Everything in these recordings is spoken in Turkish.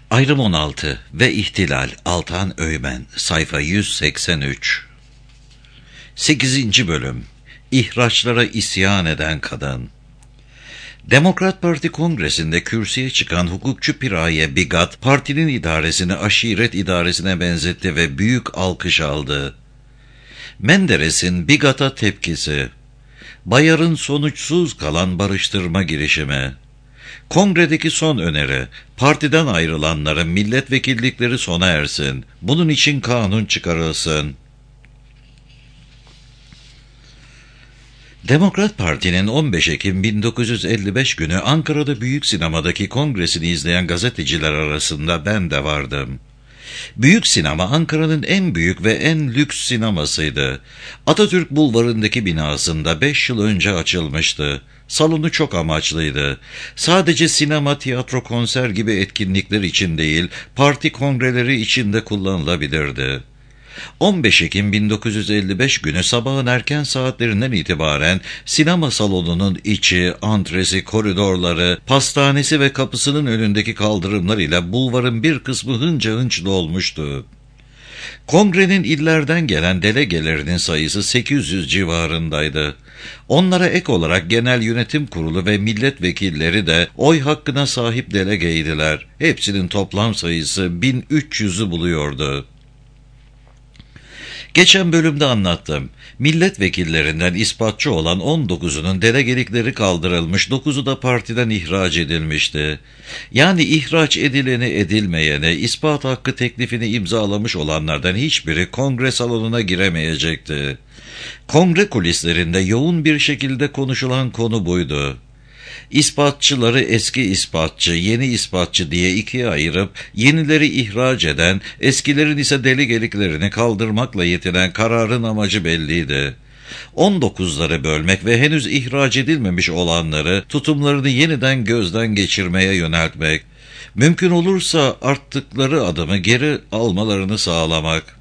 Ayrım 16 ve İhtilal Altan Öğmen sayfa 183 8. bölüm İhraçlara isyan eden kadın. Demokrat Parti Kongresi'nde kürsüye çıkan hukukçu Piraye Bigat, partinin idaresini aşiret idaresine benzetti ve büyük alkış aldı. Menderes'in Bigat'a tepkisi, Bayar'ın sonuçsuz kalan barıştırma girişimi, Kongredeki son öneri, partiden ayrılanların milletvekillikleri sona ersin, bunun için kanun çıkarılsın. Demokrat Parti'nin 15 Ekim 1955 günü Ankara'da Büyük Sinema'daki kongresini izleyen gazeteciler arasında ben de vardım. Büyük Sinema Ankara'nın en büyük ve en lüks sinemasıydı. Atatürk Bulvarı'ndaki binasında 5 yıl önce açılmıştı. Salonu çok amaçlıydı. Sadece sinema, tiyatro, konser gibi etkinlikler için değil, parti kongreleri için de kullanılabilirdi. 15 Ekim 1955 günü sabahın erken saatlerinden itibaren sinema salonunun içi, antresi, koridorları, pastanesi ve kapısının önündeki kaldırımlar ile bulvarın bir kısmı hınca hınç dolmuştu. Kongrenin illerden gelen delegelerinin sayısı 800 civarındaydı. Onlara ek olarak Genel Yönetim Kurulu ve milletvekilleri de oy hakkına sahip delegeydiler. Hepsinin toplam sayısı 1300'ü buluyordu. Geçen bölümde anlattım. Milletvekillerinden ispatçı olan 19'unun delegelikleri kaldırılmış, 9'u da partiden ihraç edilmişti. Yani ihraç edileni edilmeyene ispat hakkı teklifini imzalamış olanlardan hiçbiri kongre salonuna giremeyecekti. Kongre kulislerinde yoğun bir şekilde konuşulan konu buydu. İspatçıları eski ispatçı, yeni ispatçı diye ikiye ayırıp yenileri ihraç eden, eskilerin ise delegeliklerini kaldırmakla yetinen kararın amacı belliydi. 19'ları bölmek ve henüz ihraç edilmemiş olanları tutumlarını yeniden gözden geçirmeye yöneltmek, mümkün olursa arttıkları adımı geri almalarını sağlamak.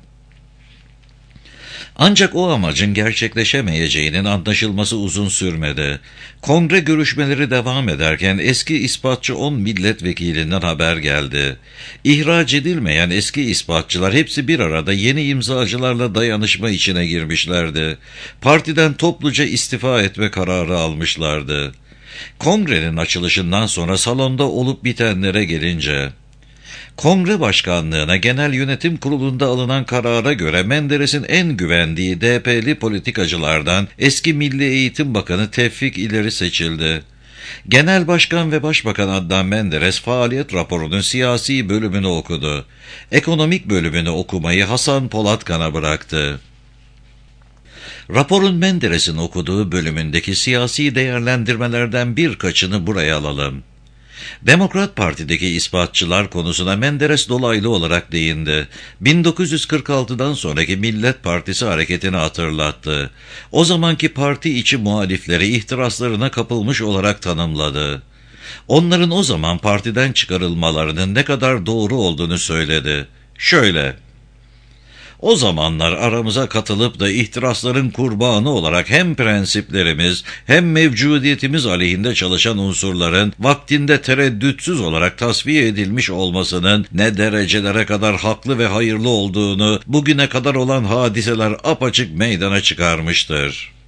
Ancak o amacın gerçekleşemeyeceğinin anlaşılması uzun sürmedi. Kongre görüşmeleri devam ederken eski ispatçı 10 milletvekilinden haber geldi. İhraç edilmeyen eski ispatçılar hepsi bir arada yeni imzacılarla dayanışma içine girmişlerdi. Partiden topluca istifa etme kararı almışlardı. Kongrenin açılışından sonra salonda olup bitenlere gelince, Kongre Başkanlığı'na Genel Yönetim Kurulu'nda alınan karara göre Menderes'in en güvendiği DP'li politikacılardan eski Milli Eğitim Bakanı Tevfik İleri seçildi. Genel Başkan ve Başbakan Adnan Menderes faaliyet raporunun siyasi bölümünü okudu. Ekonomik bölümünü okumayı Hasan Polatkan'a bıraktı. Raporun Menderes'in okuduğu bölümündeki siyasi değerlendirmelerden birkaçını buraya alalım. Demokrat Parti'deki ispatçılar konusuna Menderes dolaylı olarak değindi. 1946'dan sonraki Millet Partisi hareketini hatırlattı. O zamanki parti içi muhalifleri ihtiraslarına kapılmış olarak tanımladı. Onların o zaman partiden çıkarılmalarının ne kadar doğru olduğunu söyledi. Şöyle: o zamanlar aramıza katılıp da ihtirasların kurbanı olarak hem prensiplerimiz hem mevcudiyetimiz aleyhinde çalışan unsurların vaktinde tereddütsüz olarak tasfiye edilmiş olmasının ne derecelere kadar haklı ve hayırlı olduğunu bugüne kadar olan hadiseler apaçık meydana çıkarmıştır.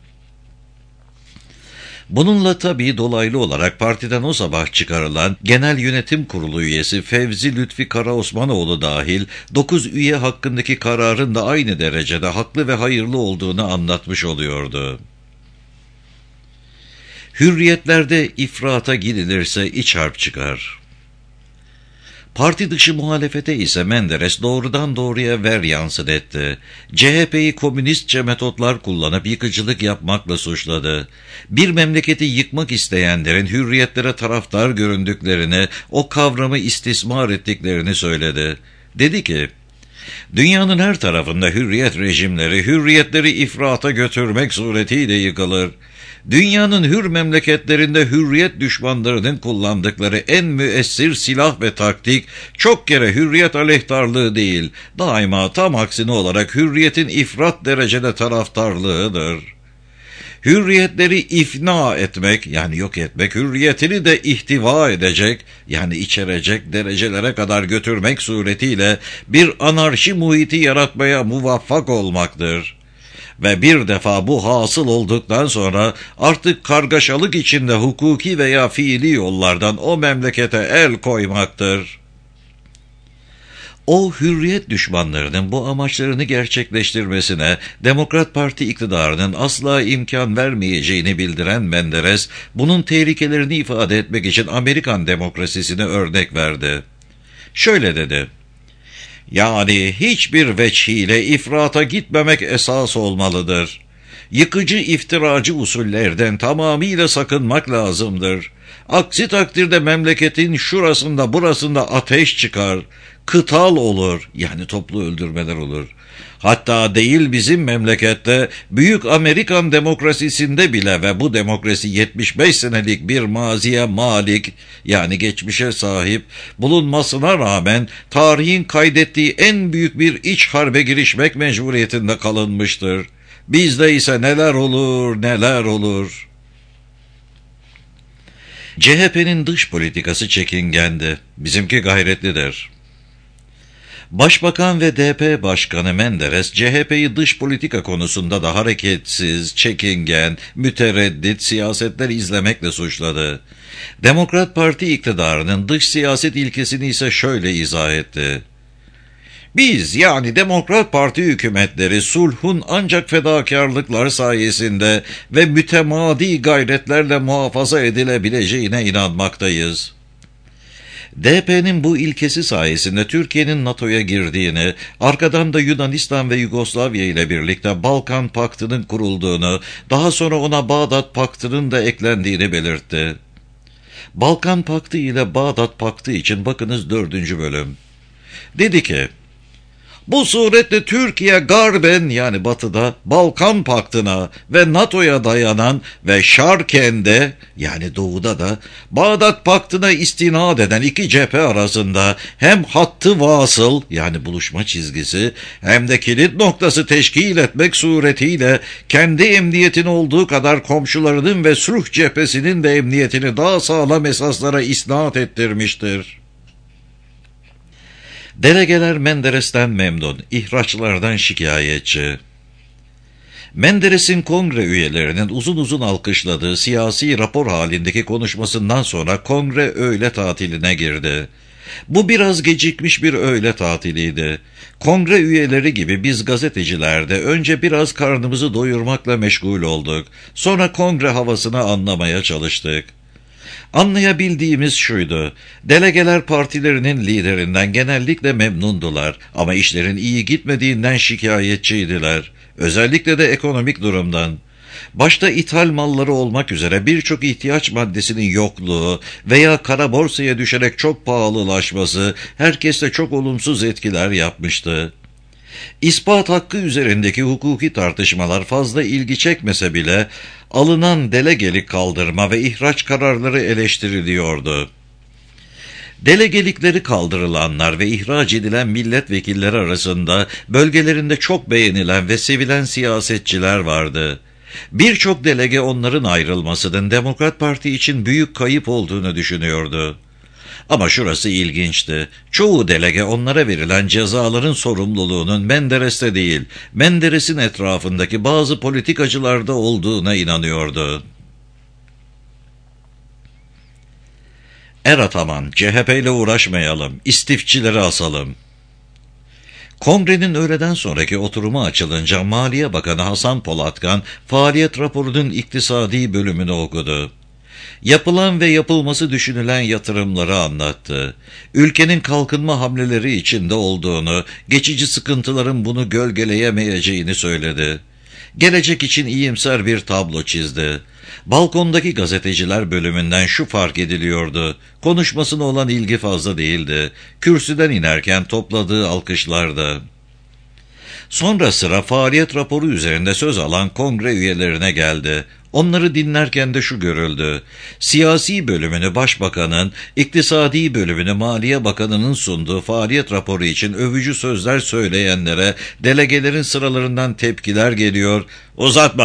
Bununla tabii dolaylı olarak partiden o sabah çıkarılan Genel Yönetim Kurulu üyesi Fevzi Lütfi Karaosmanoğlu dahil 9 üye hakkındaki kararın da aynı derecede haklı ve hayırlı olduğunu anlatmış oluyordu. Hürriyetlerde ifrata gidilirse iç harp çıkar. Parti dışı muhalefete ise Menderes doğrudan doğruya veryansın etti. CHP'yi komünistçe metotlar kullanıp yıkıcılık yapmakla suçladı. Bir memleketi yıkmak isteyenlerin hürriyetlere taraftar göründüklerini, o kavramı istismar ettiklerini söyledi. Dedi ki, dünyanın her tarafında hürriyet rejimleri, hürriyetleri ifrata götürmek suretiyle yıkılır. Dünyanın hür memleketlerinde hürriyet düşmanlarının kullandıkları en müessir silah ve taktik çok kere hürriyet aleyhtarlığı değil, daima tam aksine olarak hürriyetin ifrat derecede taraftarlığıdır. hürriyetleri ifna etmek, yani yok etmek, hürriyetini de ihtiva edecek, yani içerecek derecelere kadar götürmek suretiyle bir anarşi muhiti yaratmaya muvaffak olmaktır. Ve bir defa bu hasıl olduktan sonra artık kargaşalık içinde hukuki veya fiili yollardan o memlekete el koymaktır. O hürriyet düşmanlarının bu amaçlarını gerçekleştirmesine Demokrat Parti iktidarının asla imkan vermeyeceğini bildiren Menderes, bunun tehlikelerini ifade etmek için Amerikan demokrasisine örnek verdi. Şöyle dedi: "Yani hiçbir veçhiyle ifrata gitmemek esas olmalıdır. Yıkıcı iftiracı usullerden tamamıyla sakınmak lazımdır. Aksi takdirde memleketin şurasında burasında ateş çıkar, kıtal olur, yani toplu öldürmeler olur. Hatta değil bizim memlekette, büyük Amerikan demokrasisinde bile ve bu demokrasi 75 senelik bir maziye malik, yani geçmişe sahip bulunmasına rağmen tarihin kaydettiği en büyük bir iç harbe girişmek mecburiyetinde kalınmıştır. Bizde ise neler olur, neler olur." CHP'nin dış politikası çekingendi. Bizimki gayretlidir. Başbakan ve DP Başkanı Menderes, CHP'yi dış politika konusunda da hareketsiz, çekingen, mütereddit siyasetler izlemekle suçladı. Demokrat Parti iktidarının dış siyaset ilkesini ise şöyle izah etti: "Biz, yani Demokrat Parti hükümetleri, sulhun ancak fedakarlıklar sayesinde ve mütemadi gayretlerle muhafaza edilebileceğine inanmaktayız." DP'nin bu ilkesi sayesinde Türkiye'nin NATO'ya girdiğini, arkadan da Yunanistan ve Yugoslavya ile birlikte Balkan Paktı'nın kurulduğunu, daha sonra ona Bağdat Paktı'nın da eklendiğini belirtti. Balkan Paktı ile Bağdat Paktı için bakınız 4. bölüm. Dedi ki: "Bu suretle Türkiye garben, yani batıda, Balkan Paktı'na ve NATO'ya dayanan ve şarkende, yani doğuda da Bağdat Paktı'na istinad eden iki cephe arasında hem hattı vasıl, yani buluşma çizgisi, hem de kilit noktası teşkil etmek suretiyle kendi emniyetini olduğu kadar komşularının ve sulh cephesinin de emniyetini daha sağlam esaslara isnat ettirmiştir." Delegeler Menderes'ten memnun, ihraçlardan şikayetçi. Menderes'in kongre üyelerinin uzun uzun alkışladığı siyasi rapor halindeki konuşmasından sonra kongre öğle tatiline girdi. Bu biraz gecikmiş bir öğle tatiliydi. Kongre üyeleri gibi biz gazeteciler de önce biraz karnımızı doyurmakla meşgul olduk. Sonra kongre havasını anlamaya çalıştık. Anlayabildiğimiz şuydu: delegeler partilerinin liderinden genellikle memnundular ama işlerin iyi gitmediğinden şikayetçiydiler. Özellikle de ekonomik durumdan. Başta ithal malları olmak üzere birçok ihtiyaç maddesinin yokluğu veya kara borsaya düşerek çok pahalılaşması herkeste çok olumsuz etkiler yapmıştı. İspat hakkı üzerindeki hukuki tartışmalar fazla ilgi çekmese bile alınan delegelik kaldırma ve ihraç kararları eleştiriliyordu. Delegelikleri kaldırılanlar ve ihraç edilen milletvekilleri arasında bölgelerinde çok beğenilen ve sevilen siyasetçiler vardı. Birçok delege onların ayrılmasının Demokrat Parti için büyük kayıp olduğunu düşünüyordu. Ama şurası ilginçti. Çoğu delege onlara verilen cezaların sorumluluğunun Menderes'te değil, Menderes'in etrafındaki bazı politikacılarda olduğuna inanıyordu. Ataman, CHP ile uğraşmayalım, istifçileri asalım. Kongrenin öğleden sonraki oturumu açılınca Maliye Bakanı Hasan Polatkan faaliyet raporunun iktisadi bölümünü okudu. Yapılan ve yapılması düşünülen yatırımları anlattı. Ülkenin kalkınma hamleleri içinde olduğunu, geçici sıkıntıların bunu gölgeleyemeyeceğini söyledi. Gelecek için iyimser bir tablo çizdi. Balkondaki gazeteciler bölümünden şu fark ediliyordu: konuşmasına olan ilgi fazla değildi. Kürsüden inerken topladığı alkışlardı. Sonra sıra faaliyet raporu üzerinde söz alan kongre üyelerine geldi. Onları dinlerken de şu görüldü: siyasi bölümünü Başbakan'ın, iktisadi bölümünü Maliye Bakanı'nın sunduğu faaliyet raporu için övücü sözler söyleyenlere delegelerin sıralarından tepkiler geliyor. "Uzatma,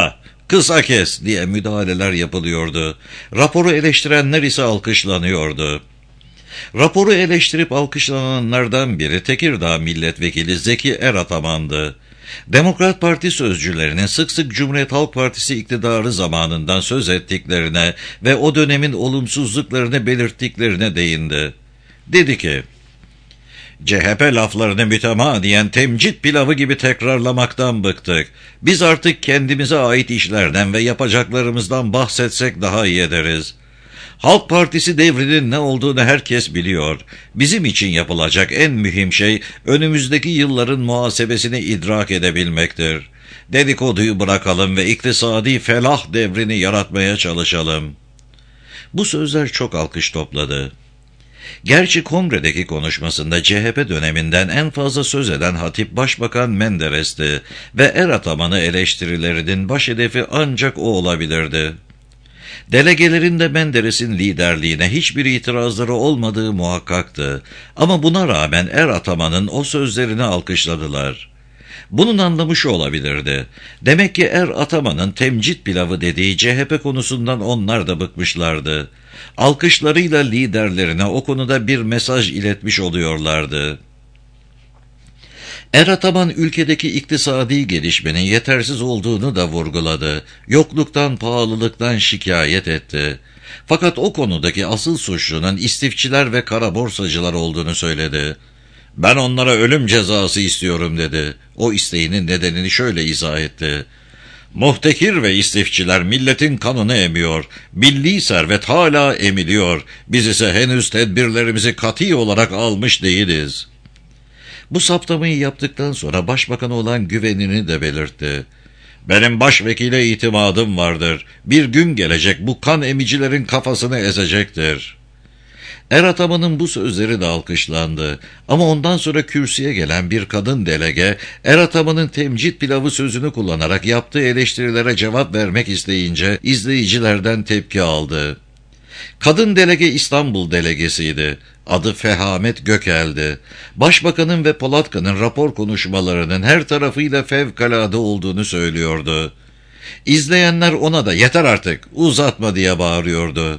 kısa kes diye müdahaleler yapılıyordu. Raporu eleştirenler ise alkışlanıyordu. Raporu eleştirip alkışlananlardan biri Tekirdağ Milletvekili Zeki Erataman'dı. Demokrat Parti sözcülerinin sık sık Cumhuriyet Halk Partisi iktidarı zamanından söz ettiklerine ve o dönemin olumsuzluklarını belirttiklerine değindi. Dedi ki, CHP laflarını mütemadiyen temcit pilavı gibi tekrarlamaktan bıktık. Biz artık kendimize ait işlerden ve yapacaklarımızdan bahsetsek daha iyi ederiz. Halk Partisi devrinin ne olduğunu herkes biliyor. Bizim için yapılacak en mühim şey önümüzdeki yılların muhasebesini idrak edebilmektir. Dedikoduyu bırakalım ve iktisadi felah devrini yaratmaya çalışalım. Bu sözler çok alkış topladı. Gerçi kongredeki konuşmasında CHP döneminden en fazla söz eden hatip Başbakan Menderes'ti ve Erataman'ı eleştirilerinin baş hedefi ancak o olabilirdi. Delegelerin de Menderes'in liderliğine hiçbir itirazları olmadığı muhakkaktı ama buna rağmen Erataman'ın o sözlerini alkışladılar. Bunun anlamı şu olabilirdi. Demek ki Erataman'ın temcit pilavı dediği CHP konusundan onlar da bıkmışlardı. Alkışlarıyla liderlerine o konuda bir mesaj iletmiş oluyorlardı. Erataman ülkedeki iktisadi gelişmenin yetersiz olduğunu da vurguladı. Yokluktan, pahalılıktan şikayet etti. Fakat o konudaki asıl suçlunun istifçiler ve kara borsacılar olduğunu söyledi. Ben onlara ölüm cezası istiyorum dedi. O isteğinin nedenini şöyle izah etti. Muhtekir ve istifçiler milletin kanını emiyor. Milli servet hala emiliyor. Biz ise henüz tedbirlerimizi kat'i olarak almış değiliz. Bu saptamayı yaptıktan sonra başbakana olan güvenini de belirtti. Benim başvekile itimadım vardır. Bir gün gelecek bu kan emicilerin kafasını ezecektir. Erataman'ın bu sözleri de alkışlandı. Ama ondan sonra kürsüye gelen bir kadın delege, Erataman'ın temcit pilavı sözünü kullanarak yaptığı eleştirilere cevap vermek isteyince izleyicilerden tepki aldı. Kadın delege İstanbul delegesiydi. Adı Fehamet Gökel'di. Başbakanın ve Polatkan'ın rapor konuşmalarının her tarafıyla fevkalade olduğunu söylüyordu. İzleyenler ona da yeter artık uzatma diye bağırıyordu.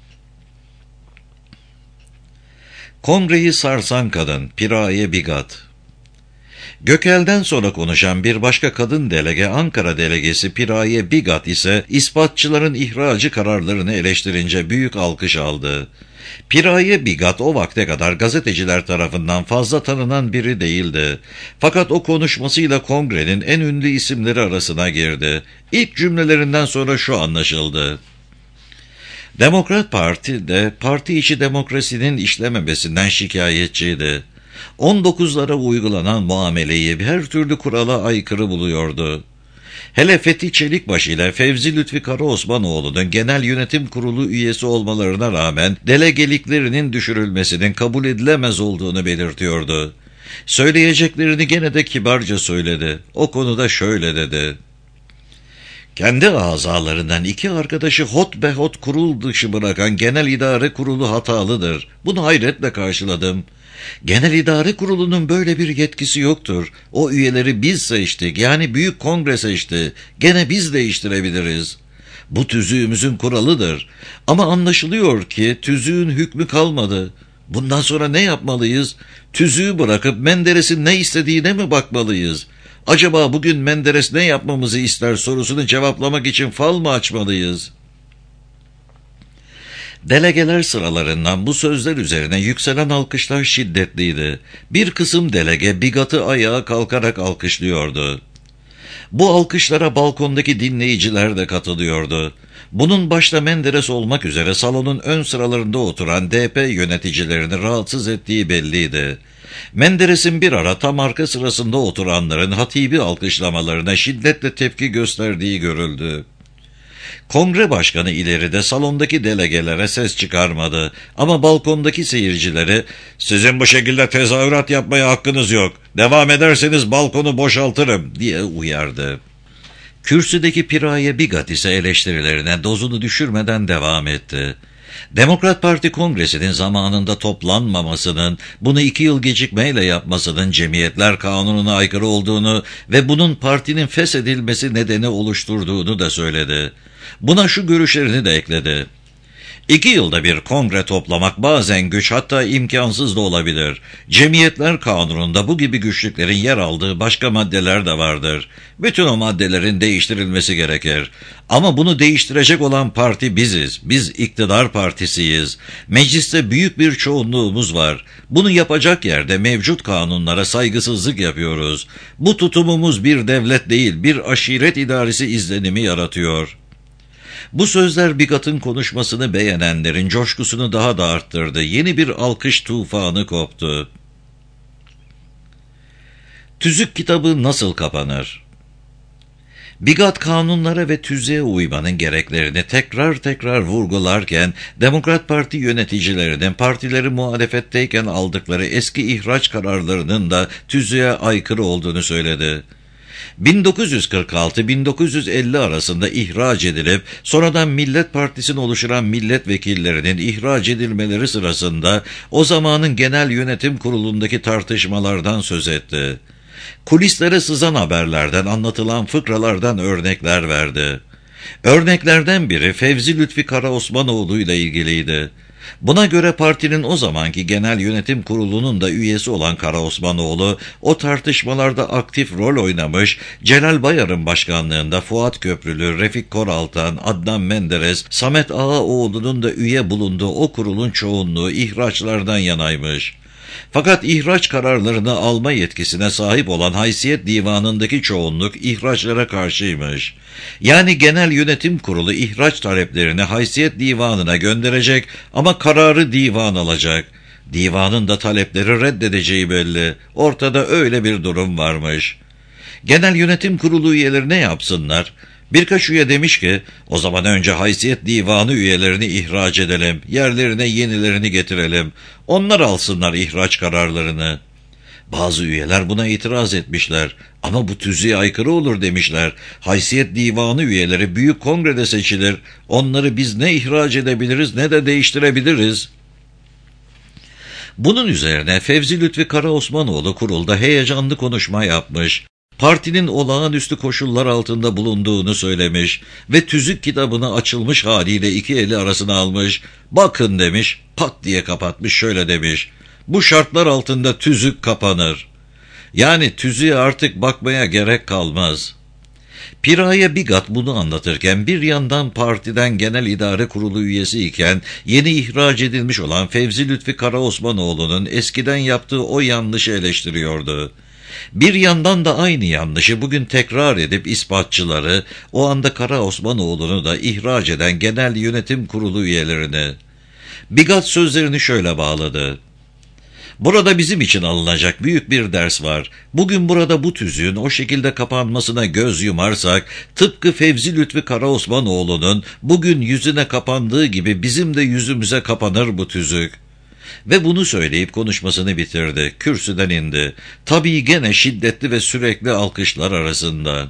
Kongreyi sarsan kadın Piraye Bigat. Gökel'den sonra konuşan bir başka kadın delege Ankara delegesi Piraye Bigat ise ispatçıların ihracı kararlarını eleştirince büyük alkış aldı. Piraye Bigat o vakte kadar gazeteciler tarafından fazla tanınan biri değildi. Fakat o konuşmasıyla kongrenin en ünlü isimleri arasına girdi. İlk cümlelerinden sonra şu anlaşıldı. Demokrat Parti de parti içi demokrasinin işlememesinden şikayetçiydi. 19'lara uygulanan muameleyi her türlü kurala aykırı buluyordu. Hele Fethi Çelikbaşı ile Fevzi Lütfi Karaosmanoğlu'nun genel yönetim kurulu üyesi olmalarına rağmen delegeliklerinin düşürülmesinin kabul edilemez olduğunu belirtiyordu. Söyleyeceklerini gene de kibarca söyledi. O konuda şöyle dedi. Kendi azalarından 2 arkadaşı hot kurul dışı bırakan genel idare kurulu hatalıdır. Bunu hayretle karşıladım. Genel idare kurulunun böyle bir yetkisi yoktur. O üyeleri biz seçtik, yani büyük kongre seçti. Gene biz değiştirebiliriz. Bu tüzüğümüzün kuralıdır. Ama anlaşılıyor ki tüzüğün hükmü kalmadı. Bundan sonra ne yapmalıyız? Tüzüğü bırakıp Menderes'in ne istediğine mi bakmalıyız? Acaba bugün Menderes ne yapmamızı ister sorusunu cevaplamak için fal mı açmalıyız? Delegeler sıralarından bu sözler üzerine yükselen alkışlar şiddetliydi. Bir kısım delege Bigat'ı ayağa kalkarak alkışlıyordu. Bu alkışlara balkondaki dinleyiciler de katılıyordu. Bunun başta Menderes olmak üzere salonun ön sıralarında oturan DP yöneticilerini rahatsız ettiği belliydi. Menderes'in bir ara tam arka sırasında oturanların hatibi alkışlamalarına şiddetle tepki gösterdiği görüldü. Kongre başkanı ileride salondaki delegelere ses çıkarmadı ama balkondaki seyircileri "Sizin bu şekilde tezahürat yapmaya hakkınız yok. Devam ederseniz balkonu boşaltırım." diye uyardı. Kürsüdeki Piraye Bigat ise eleştirilerine dozunu düşürmeden devam etti. Demokrat Parti Kongresi'nin zamanında toplanmamasının, bunu 2 yıl gecikmeyle yapmasının Cemiyetler Kanunu'na aykırı olduğunu ve bunun partinin feshedilmesi nedeni oluşturduğunu da söyledi. Buna şu görüşlerini de ekledi. 2 yılda bir kongre toplamak bazen güç, hatta imkansız da olabilir. Cemiyetler Kanunu'nda bu gibi güçlüklerin yer aldığı başka maddeler de vardır. Bütün o maddelerin değiştirilmesi gerekir. Ama bunu değiştirecek olan parti biziz. Biz iktidar partisiyiz. Mecliste büyük bir çoğunluğumuz var. Bunu yapacak yerde mevcut kanunlara saygısızlık yapıyoruz. Bu tutumumuz bir devlet değil, bir aşiret idaresi izlenimi yaratıyor. Bu sözler Bigat'ın konuşmasını beğenenlerin coşkusunu daha da arttırdı. Yeni bir alkış tufanı koptu. Tüzük kitabı nasıl kapanır? Bigat kanunlara ve tüzüğe uymanın gereklerini tekrar vurgularken, Demokrat Parti yöneticilerinin partileri muhalefetteyken aldıkları eski ihraç kararlarının da tüzüğe aykırı olduğunu söyledi. 1946-1950 arasında ihraç edilip sonradan Millet Partisi'ni oluşturan milletvekillerinin ihraç edilmeleri sırasında o zamanın Genel Yönetim Kurulu'ndaki tartışmalardan söz etti. Kulislere sızan haberlerden, anlatılan fıkralardan örnekler verdi. Örneklerden biri Fevzi Lütfi Karaosmanoğlu ile ilgiliydi. Buna göre partinin o zamanki Genel Yönetim Kurulu'nun da üyesi olan Karaosmanoğlu, o tartışmalarda aktif rol oynamış, Celal Bayar'ın başkanlığında Fuat Köprülü, Refik Koraltan, Adnan Menderes, Samet Ağaoğlu'nun da üye bulunduğu o kurulun çoğunluğu ihraçlardan yanaymış. Fakat ihraç kararlarını alma yetkisine sahip olan Haysiyet Divanı'ndaki çoğunluk ihraçlara karşıymış. Yani Genel Yönetim Kurulu ihraç taleplerini Haysiyet Divanı'na gönderecek ama kararı divan alacak. Divanın da talepleri reddedeceği belli. Ortada öyle bir durum varmış. Genel Yönetim Kurulu üyeleri ne yapsınlar? Birkaç üye demiş ki, o zaman önce Haysiyet Divanı üyelerini ihraç edelim, yerlerine yenilerini getirelim, onlar alsınlar ihraç kararlarını. Bazı üyeler buna itiraz etmişler, ama bu tüzüğe aykırı olur demişler. Haysiyet Divanı üyeleri büyük kongrede seçilir, onları biz ne ihraç edebiliriz ne de değiştirebiliriz. Bunun üzerine Fevzi Lütfi Karaosmanoğlu kurulda heyecanlı konuşma yapmış. Partinin olağanüstü koşullar altında bulunduğunu söylemiş ve tüzük kitabını açılmış haliyle 2 eli arasına almış. Bakın demiş, pat diye kapatmış, şöyle demiş. Bu şartlar altında tüzük kapanır. Yani tüzüğe artık bakmaya gerek kalmaz. Piraye Bigat bunu anlatırken bir yandan partiden Genel İdare Kurulu üyesi iken yeni ihraç edilmiş olan Fevzi Lütfi Karaosmanoğlu'nun eskiden yaptığı o yanlışı eleştiriyordu. Bir yandan da aynı yanlışı bugün tekrar edip ispatçıları, o anda Karaosmanoğlu'nu da ihraç eden Genel Yönetim Kurulu üyelerini. Bigat sözlerini şöyle bağladı. Burada bizim için alınacak büyük bir ders var. Bugün burada bu tüzüğün o şekilde kapanmasına göz yumarsak, tıpkı Fevzi Lütfi Karaosmanoğlu'nun bugün yüzüne kapandığı gibi bizim de yüzümüze kapanır bu tüzük. Ve bunu söyleyip konuşmasını bitirdi. Kürsüden indi. Tabii gene şiddetli ve sürekli alkışlar arasında.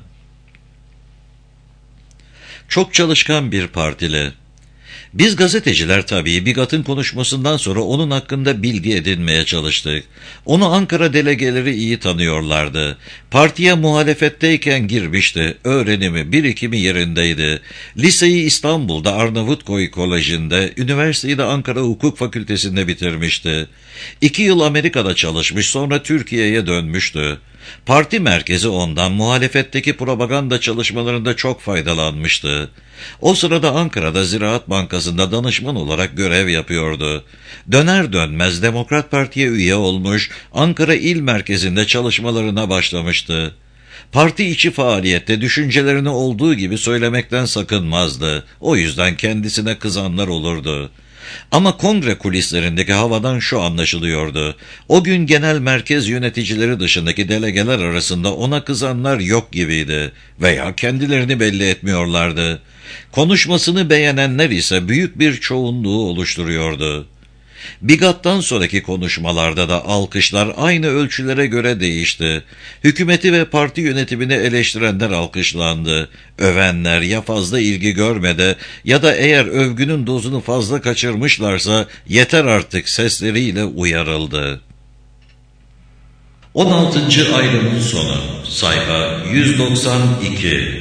Çok çalışkan bir partili. Biz gazeteciler tabii Bigat'ın konuşmasından sonra onun hakkında bilgi edinmeye çalıştık. Onu Ankara delegeleri iyi tanıyorlardı. Partiye muhalefetteyken girmişti. Öğrenimi, birikimi yerindeydi. Liseyi İstanbul'da Arnavutköy Koleji'nde, üniversiteyi de Ankara Hukuk Fakültesi'nde bitirmişti. 2 yıl Amerika'da çalışmış, sonra Türkiye'ye dönmüştü. Parti merkezi ondan muhalefetteki propaganda çalışmalarında çok faydalanmıştı. O sırada Ankara'da Ziraat Bankası'nda danışman olarak görev yapıyordu. Döner dönmez Demokrat Parti'ye üye olmuş, Ankara İl Merkezi'nde çalışmalarına başlamıştı. Parti içi faaliyette düşüncelerini olduğu gibi söylemekten sakınmazdı. O yüzden kendisine kızanlar olurdu. Ama kongre kulislerindeki havadan şu anlaşılıyordu. O gün genel merkez yöneticileri dışındaki delegeler arasında ona kızanlar yok gibiydi veya kendilerini belli etmiyorlardı. Konuşmasını beğenenler ise büyük bir çoğunluğu oluşturuyordu. Bigat'tan sonraki konuşmalarda da alkışlar aynı ölçülere göre değişti. Hükümeti ve parti yönetimini eleştirenler alkışlandı. Övenler ya fazla ilgi görmedi ya da eğer övgünün dozunu fazla kaçırmışlarsa yeter artık sesleriyle uyarıldı. 16. ayrımın sonu. Sayfa 192.